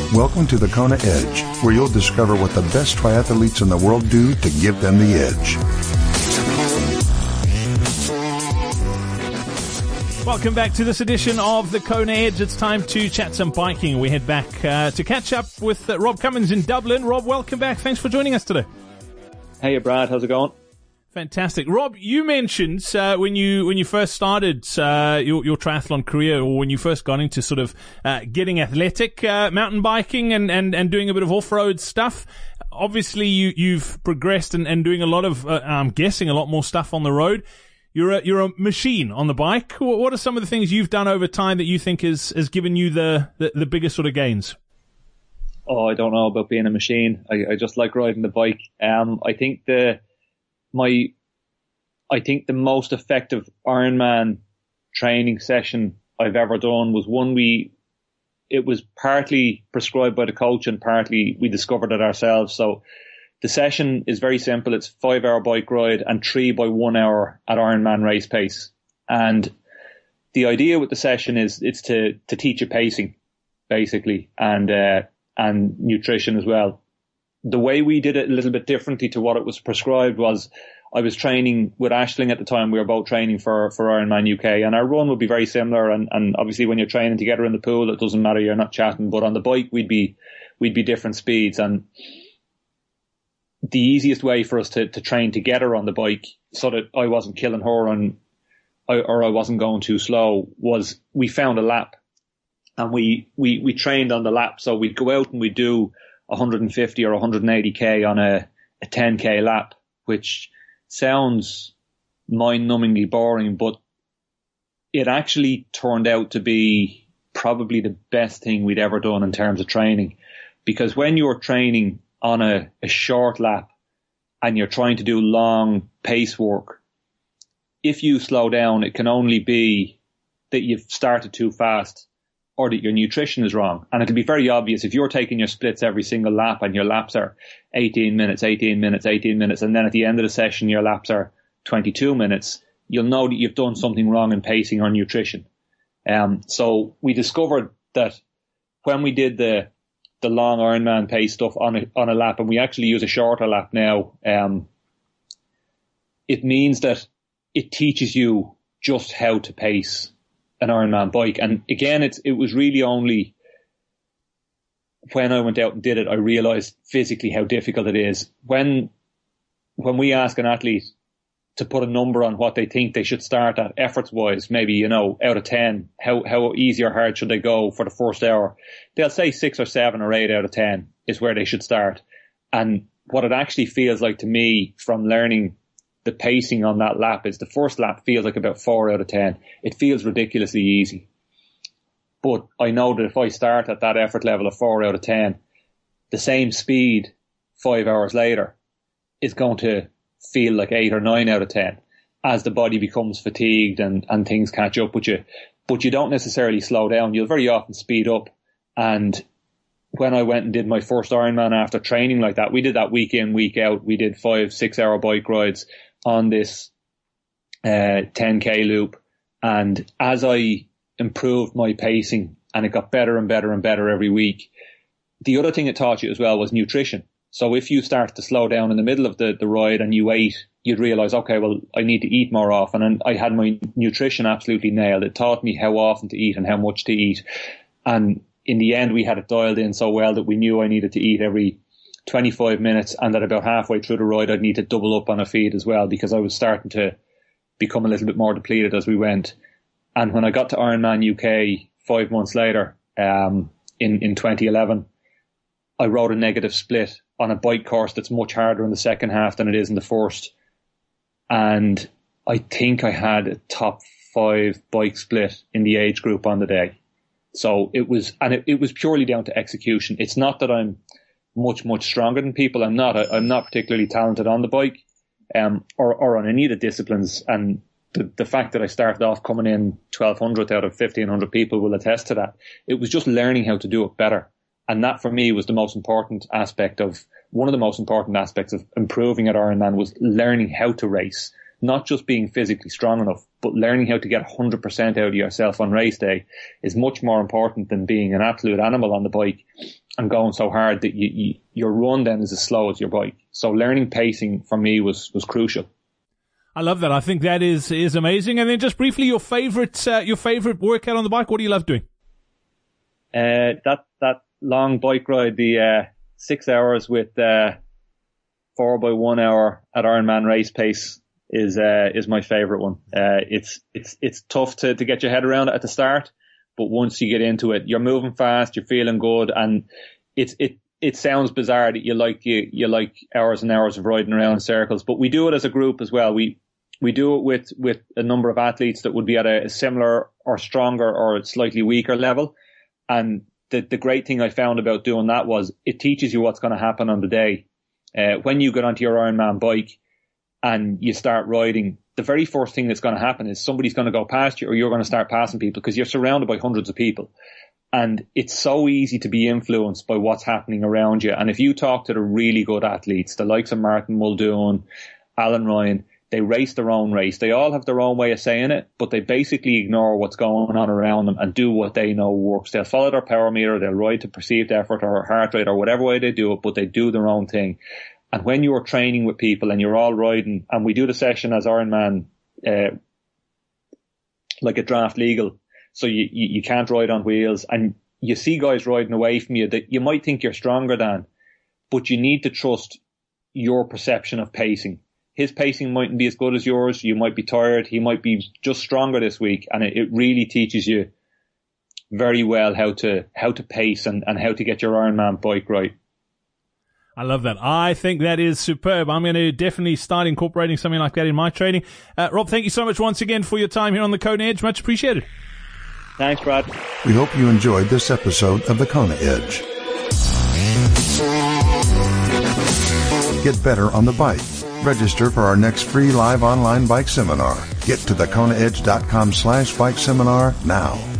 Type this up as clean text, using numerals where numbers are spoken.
Welcome to the Kona Edge, where you'll discover what the best triathletes in the world do to give them the edge. Welcome back to this edition of the Kona Edge. It's time to chat some biking. We head back to catch up with Rob Cummins in Dublin. Rob, welcome back. Thanks for joining us today. Hey, Brad. How's it going? Fantastic. Rob, you mentioned when you first started your triathlon career, or when you first got into sort of getting athletic, mountain biking and doing a bit of off-road stuff. Obviously, you've progressed and doing a lot of, I'm guessing, a lot more stuff on the road. You're a machine on the bike. What are some of the things you've done over time that you think has given you the biggest sort of gains? Oh, I don't know about being a machine. I just like riding the bike. I think the most effective Ironman training session I've ever done was one it was partly prescribed by the coach and partly we discovered it ourselves. So the session is very simple. It's 5-hour bike ride and 3 by 1 hour at Ironman race pace. And the idea with the session is it's to teach you pacing, basically, and nutrition as well. The way we did it a little bit differently to what it was prescribed was I was training with Aisling at the time. We were both training for Ironman UK, and our run would be very similar. And obviously when you're training together in the pool, it doesn't matter. You're not chatting, but on the bike, we'd be different speeds. And the easiest way for us to train together on the bike so that I wasn't killing her or I wasn't going too slow was we found a lap and we trained on the lap. So we'd go out and we'd do 150 or 180k on a 10k lap, which sounds mind-numbingly boring, but it actually turned out to be probably the best thing we'd ever done in terms of training. Because when you're training on a short lap and you're trying to do long pace work, if you slow down, it can only be that you've started too fast or that your nutrition is wrong. And it'll be very obvious if you're taking your splits every single lap and your laps are 18 minutes, 18 minutes, 18 minutes, and then at the end of the session your laps are 22 minutes, you'll know that you've done something wrong in pacing or nutrition. So we discovered that when we did the long Ironman pace stuff on a lap, and we actually use a shorter lap now, it means that it teaches you just how to pace an Ironman bike. And again, it was really only when I went out and did it, I realized physically how difficult it is. When we ask an athlete to put a number on what they think they should start at efforts wise, maybe, out of 10, how easy or hard should they go for the first hour? They'll say 6 or 7 or 8 out of 10 is where they should start. And what it actually feels like to me from learning the pacing on that lap is the first lap feels like about 4 out of 10. It feels ridiculously easy. But I know that if I start at that effort level of 4 out of 10, the same speed 5 hours later is going to feel like 8 or 9 out of 10 as the body becomes fatigued and things catch up with you. But you don't necessarily slow down. You'll very often speed up. And when I went and did my first Ironman after training like that, we did that week in, week out. We did 5-6 hour bike rides on this 10k loop. And as I improved my pacing and it got better and better and better every week, the other thing it taught you as well was nutrition. So if you start to slow down in the middle of the ride and you ate, you'd realize, okay, well, I need to eat more often. And I had my nutrition absolutely nailed. It taught me how often to eat and how much to eat. And in the end, we had it dialed in so well that we knew I needed to eat every 25 minutes and that about halfway through the ride, I'd need to double up on a feed as well because I was starting to become a little bit more depleted as we went. And when I got to Ironman UK 5 months later, in 2011, I rode a negative split on a bike course that's much harder in the second half than it is in the first. And I think I had a top 5 bike split in the age group on the day. So it was purely down to execution. It's not that I'm much stronger than people. I'm not particularly talented on the bike, or on any of the disciplines. And the fact that I started off coming in 1200th out of 1500 people will attest to that. It was just learning how to do it better. And that for me was one of the most important aspects of improving at Ironman was learning how to race, not just being physically strong enough, but learning how to get 100% out of yourself on race day is much more important than being an absolute animal on the bike. and going so hard that your run then is as slow as your bike. So learning pacing for me was crucial. I love that. I think that is amazing. And then just briefly, your favorite workout on the bike. What do you love doing? That long bike ride, the 6 hours with 4x1 hour at Ironman race pace is my favorite one. It's tough to get your head around it at the start, but once you get into it, you're moving fast, you're feeling good, and it sounds bizarre that you like hours and hours of riding around in circles, but we do it as a group as well. We do it with a number of athletes that would be at a similar or stronger or slightly weaker level. And the great thing I found about doing that was it teaches you what's going to happen on the day. When you get onto your Ironman bike and you start riding, the very first thing that's going to happen is somebody's going to go past you, or you're going to start passing people, because you're surrounded by hundreds of people. And it's so easy to be influenced by what's happening around you. And if you talk to the really good athletes, the likes of Martin Muldoon, Alan Ryan, they race their own race. They all have their own way of saying it, but they basically ignore what's going on around them and do what they know works. They'll follow their power meter, they'll ride to perceived effort or heart rate or whatever way they do it, but they do their own thing. And when you're training with people and you're all riding, and we do the session as Ironman, like a draft legal, so you can't ride on wheels, and you see guys riding away from you that you might think you're stronger than, but you need to trust your perception of pacing. His pacing mightn't be as good as yours. You might be tired. He might be just stronger this week. And it really teaches you very well how to pace and how to get your Ironman bike right. I love that. I think that is superb. I'm going to definitely start incorporating something like that in my training. Rob, thank you so much once again for your time here on the Kona Edge. Much appreciated. Thanks, Brad. We hope you enjoyed this episode of the Kona Edge. Get better on the bike. Register for our next free live online bike seminar. Get to thekonaedge.com/bike seminar now.